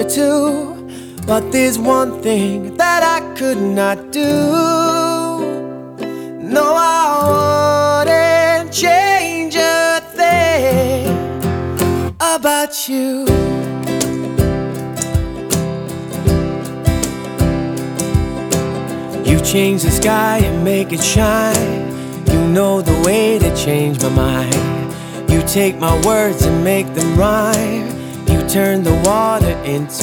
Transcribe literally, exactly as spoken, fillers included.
too, but there's one thing that I could not do. No, I wouldn't change a thing about you. You change the sky and make it shine. You know the way to change my mind. You take my words and make them rhyme. You turn the water into